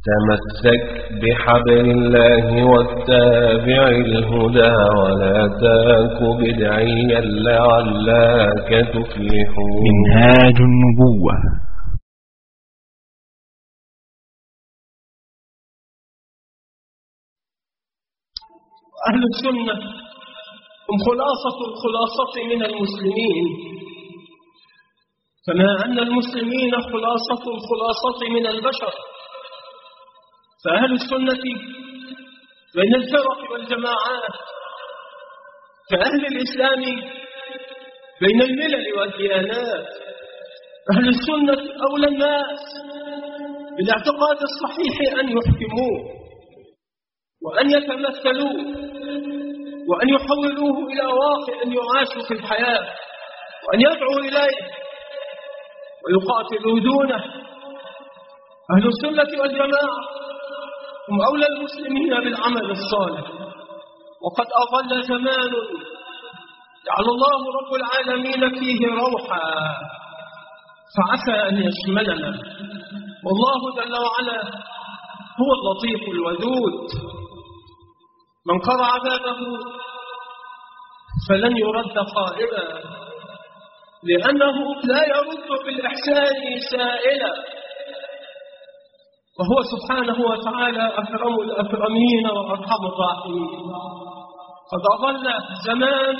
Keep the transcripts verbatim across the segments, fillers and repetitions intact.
تمسك بحبل الله واتبع الهدى ولا تك بدعيا لعلك تفلح. منهاج النبوة. أهل السنة هم خلاصة الخلاصة من المسلمين، كما أن المسلمين خلاصة الخلاصة من البشر. فأهل السنة بين الفرق والجماعات كأهل الإسلام بين الملل والديانات. أهل السنة أولى الناس بالاعتقاد الصحيح أن يحكموه وأن يتمثلوه وأن يحولوه إلى واقع يعاش في الحياة، وأن يدعوا إليه ويقاتلوا دونه. أهل السنة والجماعة هم أولى المسلمين بالعمل الصالح. وقد أظل زمان جعل الله رب العالمين فيه روحا، فعسى أن يشملنا. والله جل وعلا هو اللطيف الودود، من قرع بابه فلن يرد خائبا، لأنه لا يرد بالإحسان سائلا، وهو سبحانه وتعالى أكرم الأكرمين وأرحم الراحمين. قد أظل زمان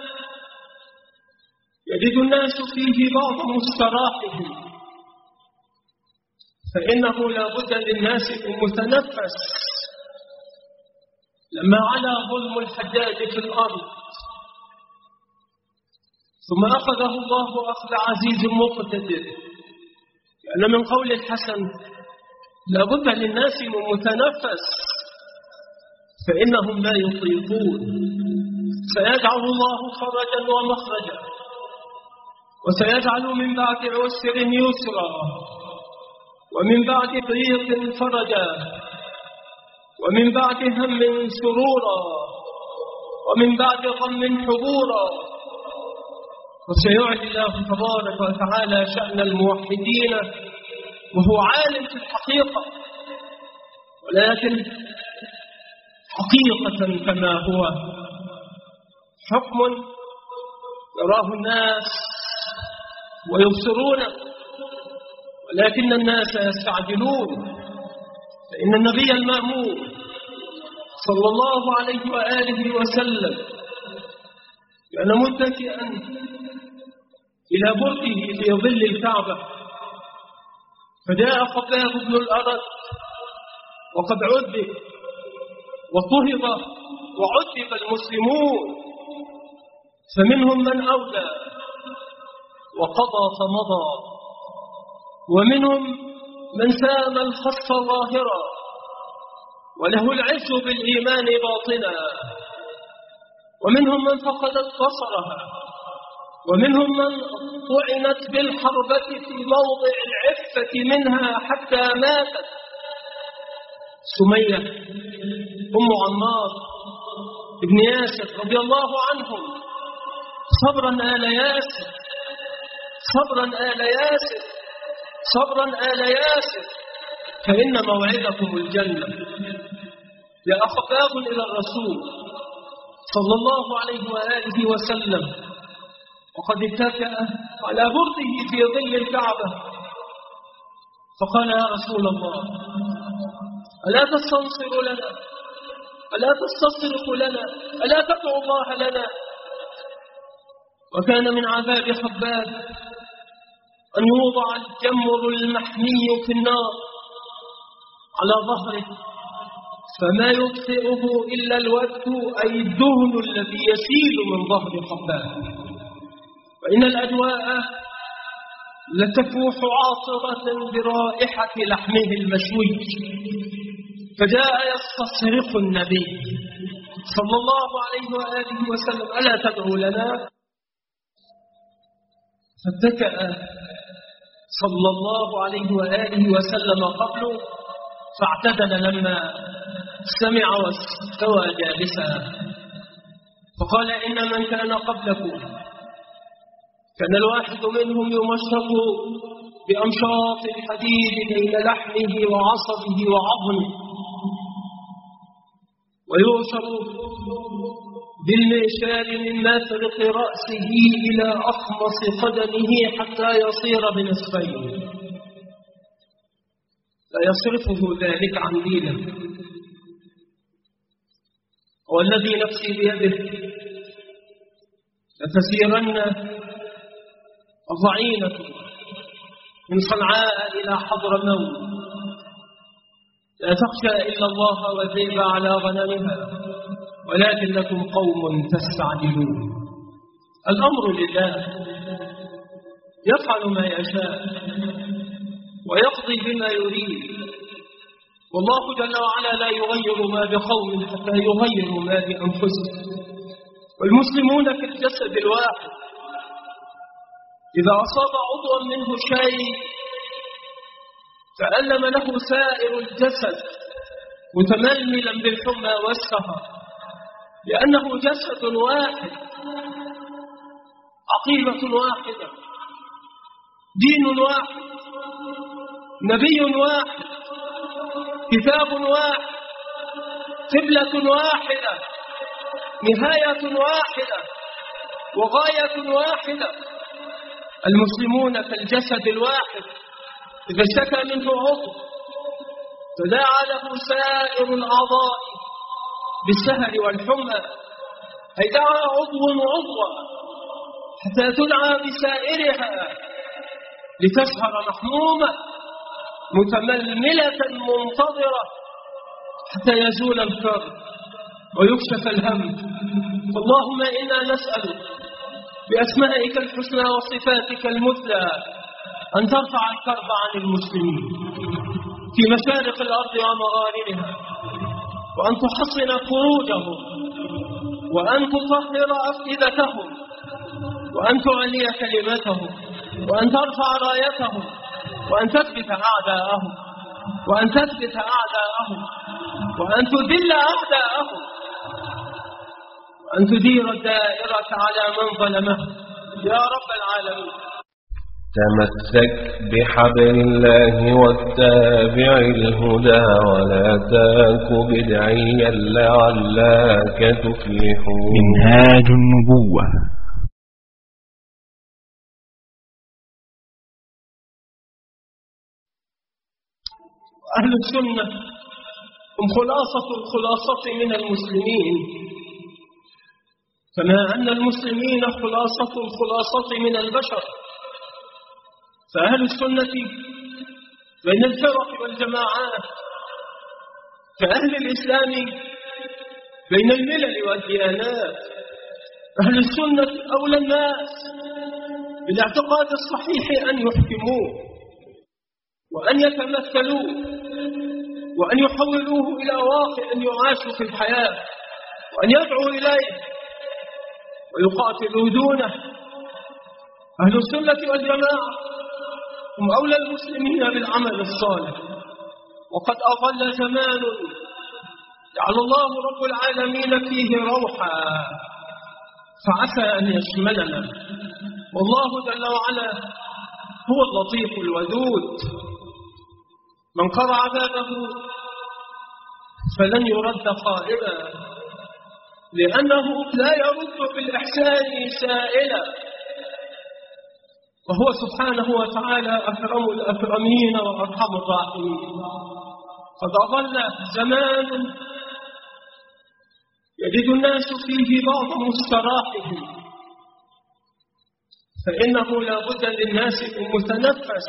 يجد الناس فيه بعض مستراحهم، فإنه لا بد للناس من متنفس. لما علا ظلم الحجاج في الأرض ثم أخذه الله أخذ عزيز مقتدر، لأن من قول الحسن لا بد للناس من متنفس، فإنهم لا يطيقون. سيجعل الله فرجا ومخرجا، وسيجعل من بعد عسر يسرا، ومن بعد ضيق فرجا، ومن بعد هم سرورا، ومن بعد غم حبورا. وسيعلي الله تبارك وتعالى شأن الموحدين وهو عالم في الحقيقة، ولكن حقيقة كما هو حكم يراه الناس ويبصرونه، ولكن الناس يستعجلون. فإن النبي المأمون صلى الله عليه وآله وسلم كان متكئا إلى برده في ظل الكعبة، فجاء خباب بن الأرد وقد عذب وطهب وعذب المسلمون، فمنهم من أودى وقضى فمضى، ومنهم من سام الخص ظاهرا وله العز بالإيمان باطنا، ومنهم من فقدت بصرها، ومنهم من طعنت بالحربة في موضع العفة منها حتى ماتت. سمية أم عمار ابن ياسر رضي الله عنهم، صبرا آل ياسر، صبرا آل ياسر، صبرا آل ياسر، فإن موعدكم الجنة. جاء خباب إلى الرسول صلى الله عليه وآله وسلم وقد اتكأ على برده في ظل الكعبة، فقال يا رسول الله ألا تستنصر لنا، ألا تستصرخ لنا، ألا تدعو الله لنا؟ وكان من عذاب خباب أن يوضع الجمر المحمي في النار على ظهره فما يطفئه إلا الود، أي الدهن الذي يسيل من ظهر خباب. وإن الأدواء لتفوح عاطرة برائحة لحمه المشوي، فجاء يستصرخ النبي صلى الله عليه وآله وسلم ألا تدعو لنا؟ فاتكأ صلى الله عليه وآله وسلم قبله فاعتدل لما سمع واستوى جالسا، فقال إن من كان قبلكم كان الواحد منهم يمشط بأمشاط الحديد بين لحمه وعصبه وعظمه، ويؤشر بالمئشار من مفرق رأسه إلى أخمص قدمه حتى يصير بنصفين، لا يصرفه ذلك عن دينه. والذي نفسي بيده لتسيرن الضعينة من صنعاء إلى حضرموت، لا تخشى إلا الله والذئب على غنمها، ولكنكم قوم تستعجلون. الأمر لله يفعل ما يشاء ويقضي بما يريد، والله جل وعلا لا يغير ما بقوم حتى يغيروا ما بأنفسهم. والمسلمون كالجسد الواحد، إذا أصاب عضوا منه شيء تألم له سائر الجسد متململا بالحمى والسهر، لأنه جسد واحد، عقيدة واحدة، دين واحد، نبي واحد، كتاب واحد، قبلة واحدة، نهاية واحدة، وغاية واحدة. المسلمون كالجسد الواحد، إذا اشتكى منه عضو تداعى له سائر الأعضاء بالسهر والحمى، أي دعا عضو عضوا حتى تدعى بسائرها لتسهر محمومة متململة منتظرة حتى يزول الكرب ويكشف الهم. اللهم إنا نسأل بأسمائك الحسنى وصفاتك المثلى أن ترفع الكرب عن المسلمين في مشارق الأرض ومغاربها، وأن تحصن فروجهم، وأن تطهر أفئدتهم، وأن تعلي كلمتهم، وأن ترفع رايتهم، وأن تثبت أعداءهم، وأن تثبت أعداءهم، وأن تذل أعداءهم، وأن تدير الدائرة على من ظلمه يا رب العالمين. تمسك بحبل الله واتبع الهدى ولا تاك بدعيا لعلك تفلح. منهاج النبوة. أهل السنة هم خلاصة الخلاصة من المسلمين، كما أن المسلمين خلاصة الخلاصة من البشر. فأهل السنة بين الفرق والجماعات، كأهل الإسلام بين الملل والديانات. أهل السنة أولى الناس بالاعتقاد الصحيح أن يحكموه وأن يتمثلوه وأن يحولوه إلى واقع يعاش في الحياة، وأن يدعوا إليه ويقاتلوا دونه. أهل السنة والجماعة هم أولى المسلمين بالعمل الصالح، وقد أظل زمان جعل الله رب العالمين فيه روحا، فعسى أن يشملنا. والله جل وعلا هو اللطيف الودود، من قرع بابه فلن يرد خائبا، لأنه لا يرد بالإحسان سائلا، وهو سبحانه وتعالى أكرم الأكرمين وأرحم الراحمين. قد أظل زمان يجد الناس فيه بعض مستراحهم، فإنه لا بد للناس من متنفس.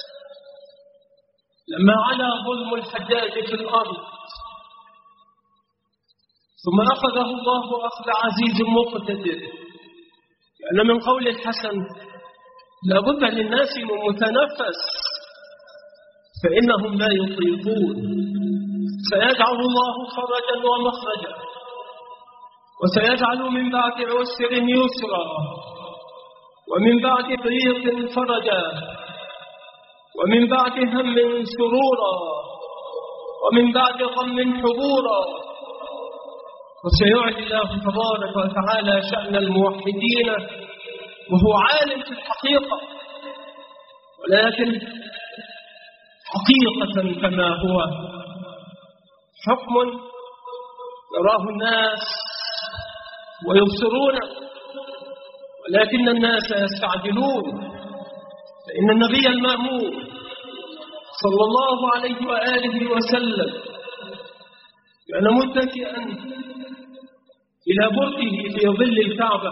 لما علا ظلم الحجاج في الأرض ثم أخذه الله أخذ عزيز مقتدر، لأن من قول الحسن لا بد للناس من متنفس، فإنهم لا يطيقون. سيجعل الله فرجا ومخرجا، وسيجعل من بعد عسر يسرا، ومن بعد ضيق فرجا، ومن بعد هم سرورا، ومن بعد غم حبورا. وسيعلي الله تبارك وتعالى شأن الموحدين وهو عالم في الحقيقة، ولكن حقيقة كما هو حكم يراه الناس ويبصرونه، ولكن الناس يستعجلون، فإن النبي المأمون صلى الله عليه وآله وسلم كان متكئا إلى برده في ظل الكعبة،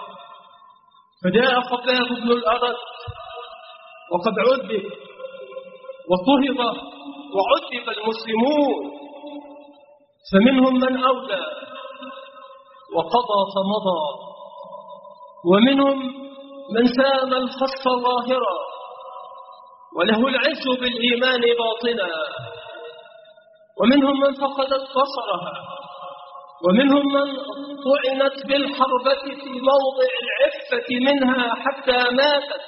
فجاء خباب بن الأرد وقد عذب وطهب وعذب المسلمون، فمنهم من أولى وقضى فمضى، ومنهم من سام الخصف ظاهرا وله العز بالإيمان باطنا، ومنهم من فقدت بصرها، ومنهم من طعنت بالحربة في موضع العفة منها حتى ماتت.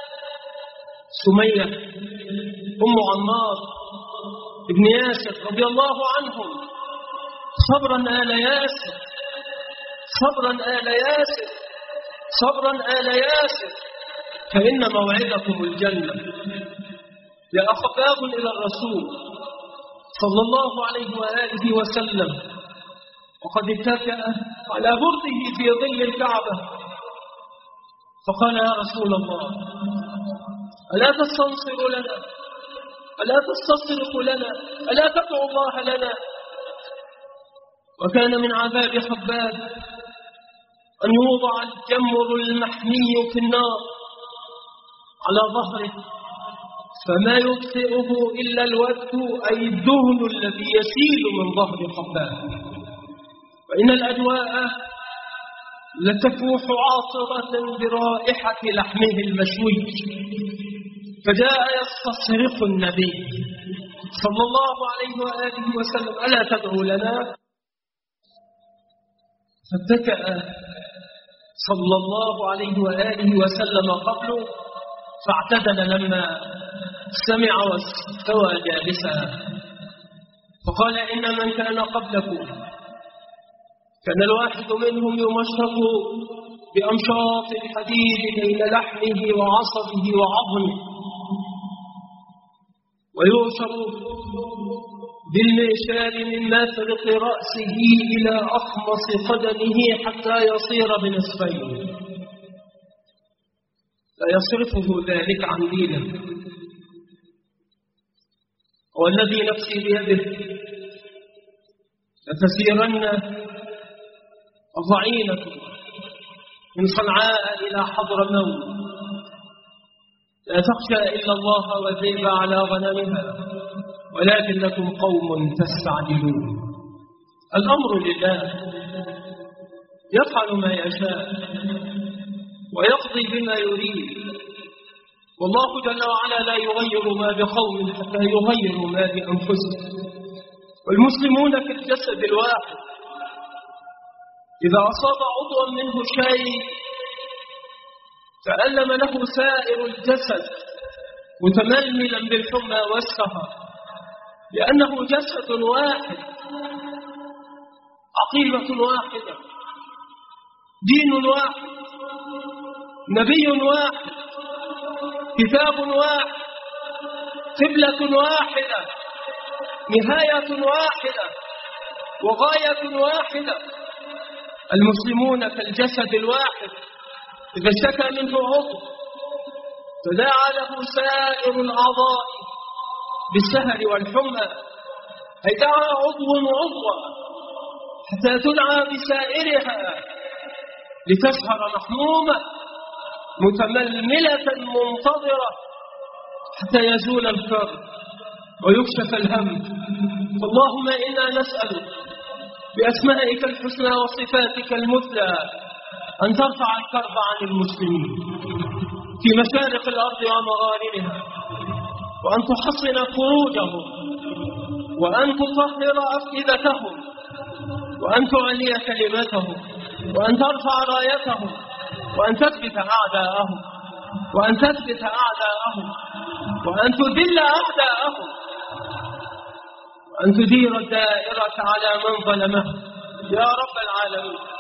سمية أم عمار ابن ياسر رضي الله عنهم، صبرا آل ياسر، صبرا آل ياسر، صبرا آل ياسر، فإن موعدكم الجنة. جاء خباب إلى الرسول صلى الله عليه وآله وسلم وقد اتكأ على برده في ظل الكعبة، فقال: يا رسول الله، ألا تستنصر لنا؟ ألا تستصرخ لنا؟ ألا تدعو الله لنا؟ وكان من عذاب خباب أن يوضع الجمر المحمي في النار على ظهره، فما يطفئه إلا الود، أي الدهن الذي يسيل من ظهر خباب، وإن الأدواء لتفوح عاطرة برائحة لحمه المشوي. فجاء يستصرخ النبي صلى الله عليه وآله وسلم: ألا تدعو لنا؟ فاتكأ صلى الله عليه وآله وسلم قبله فاعتدل لما سمع واستوى جالسا، فقال: إن من كان قبلكم كان الواحد منهم يمشط بأمشاط الحديد بين لحمه وعصبه وعظمه، ويؤشر بالميشار من مفرق رأسه إلى أخمص قدمه حتى يصير بنصفين، لا يصرفه ذلك عن دينه. والذي نفسي بيده لتسيرن الضعينة من صنعاء إلى حضرموت، لا تخشى إلا الله والذئب على غنمها، ولكنكم قوم تستعجلون. الأمر لله يفعل ما يشاء ويقضي بما يريد، والله جل وعلا لا يغير ما بقوم حتى يغيروا ما بأنفسهم. والمسلمون كالجسد الواحد، إذا أصاب عضوا منه شيء تألم له سائر الجسد متململا بالحمى والسهر، لأنه جسد واحد، عقيدة واحدة، دين واحد، نبي واحد، كتاب واحد، قبلة واحدة، نهاية واحدة، وغاية واحدة. المسلمون كالجسد الواحد، إذا اشتكى منه عضو تداعى له سائر الأعضاء بالسهر والحمى، أي دعا عضو عضوا حتى تدعى بسائرها لتسهر محمومة متململة منتظرة حتى يزول الكرب ويكشف الهم. اللهم إنا نسأل بأسمائك الحسنى وصفاتك المثلى أن ترفع الكرب عن المسلمين في مشارق الأرض ومغاربها، وأن تحصن فروجهم، وأن تطهر أفئدتهم، وأن تعلي كلمتهم، وأن ترفع رايتهم، وأن تثبت أعداءهم، وأن تثبت أعداءهم، وأن تذل أعداءهم، وأن تدير الدائرة على من ظلمه يا رب العالمين.